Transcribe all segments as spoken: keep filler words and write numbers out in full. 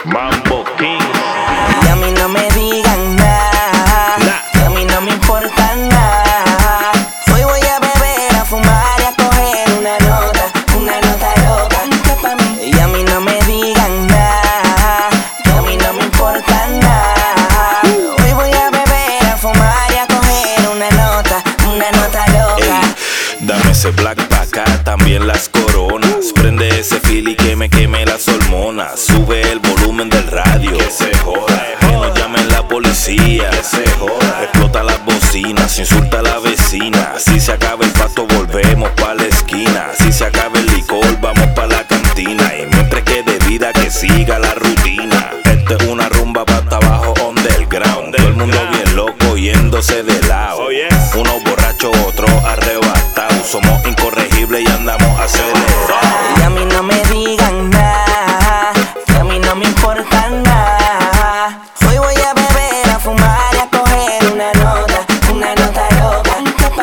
Mambo King. Y a mí no me digan nada, nah. Que a mí no me importa nada. Hoy voy a beber, a fumar y a coger una nota, una nota loca. Pa' mí. Y a mí no me digan nada, que a mí no me importa nada. Hoy voy a beber, a fumar y a coger una nota, una nota loca. Ey, dame ese black pa' acá, también las coronas. Prende ese fili que me queme las hormonas. Sube el volumen del radio, que se joda. Que no llamen la policía, que se joda. Explota las bocinas, insulta a la vecina. Si se acaba el pasto volvemos pa' la esquina. Si se acaba el licor vamos pa' la cantina. Y mientras quede vida que siga la rutina. Esta es una rumba pa' hasta abajo underground. Todo el mundo bien loco yéndose de lado. Unos borrachos, otros arrebatados. Somos incorregibles y andamos acelerados. Y a mí no me digan nada, que a mí no me importa nada. Hoy voy a beber, a fumar y a coger una nota, una nota loca.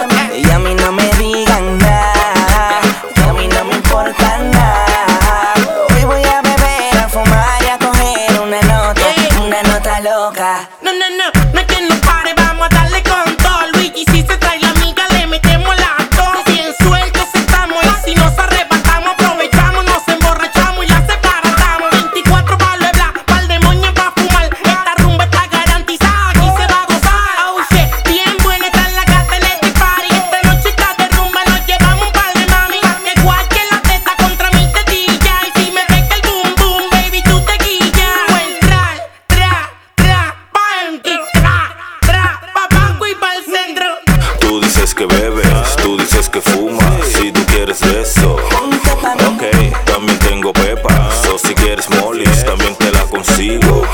Y a mí no me digan nada, que a mí no me importa nada. Hoy voy a beber, a fumar y a coger una nota, una nota loca. No, no, no, no es que no pare, vamos a darle con todo. Luigi, si se trae la amiga, le metemos la dos. Bien sueltos estamos y si nos arrebatamos, aprovechamos, nos emborrachamos y la separatamos. veinticuatro palos de black, pal de moñas pa' fumar. Esta rumba está garantizada, aquí se va a gozar. Oh shit, bien buena está en la casa en este party. Esta noche está de rumba, nos llevamos un par de mami. Que igual que la teta contra mi tetilla. Y si me ves que el boom boom, baby, tú te guillas. Buen tra, tra, tra, pa' dentro. Tra, tra, pa' abajo y pa' el centro. Tú dices que bebes, tú dices que fumas. Si tú quieres de eso, ok, también tengo pepas. O si quieres molis, también te la consigo.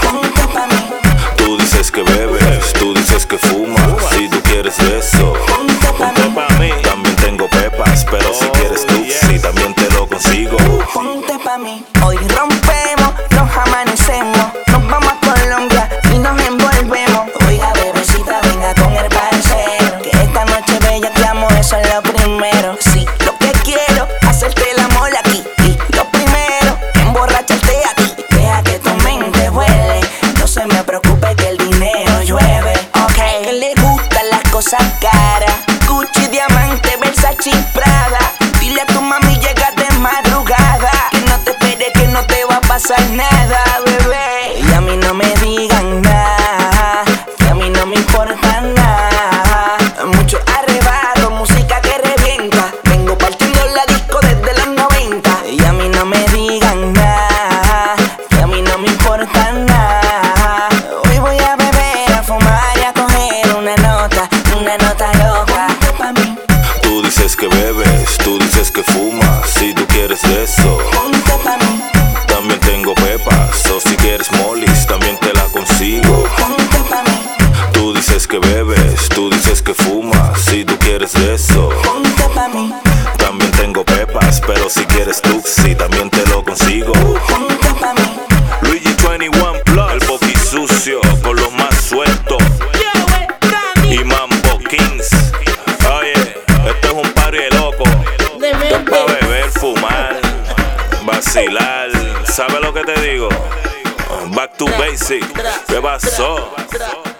Tú dices que bebes, tú dices que fumas. Si tú quieres de eso, también tengo pepas. Pero si quieres tú, sí, también te lo consigo. Ponte pa' mí. Hoy rompemos, nos amanecemos, nos vamos a Colombia y nos envolvemos. Oiga, bebecita, venga con el parcero, que esta noche bella te amo, eso es lo primero. Sí, lo que quiero, hacerte el amor aquí. Y lo primero, emborracharte aquí. Deja que tu mente vuele, no se me preocupe que el dinero llueve. Ok, que le gustan las cosas caras, Gucci, diamante, Versace y Prada. Dile a tu mami llega de madrugada, que no te espere que no te va a pasar nada, bebé. Y a mí no me digan nada, que a mí no me importa nada. Mucho arrebato, música que revienta. Vengo partiendo la disco desde los noventa. Y a mí no me digan nada, que a mí no me importa nada. Hoy voy a beber, a fumar y a coger una nota, una nota loca. Pa' mí. Tú dices que bebes, tú dices que fumas. Si tú quieres de eso, Ponte pa' mí, también tengo pepas. O si quieres molis, también te la consigo. ponte pa' mí, Tú dices que bebes, tú dices que fumas. Si tú quieres de eso, ponte pa' mí, también tengo pepas. Pero si quieres tú, sí, también te lo consigo. ponte pa' mí. Luigi veintiuno Plus, el popi sucio con los más sueltos. Yo, eh, Randy, Y Mambo Kings. Oye, esto es un party de loco. de Pa' mente. beber, fumar, vacilar. ¿Sabes lo que te digo? Back to basic. ¿Qué pasó? Tra,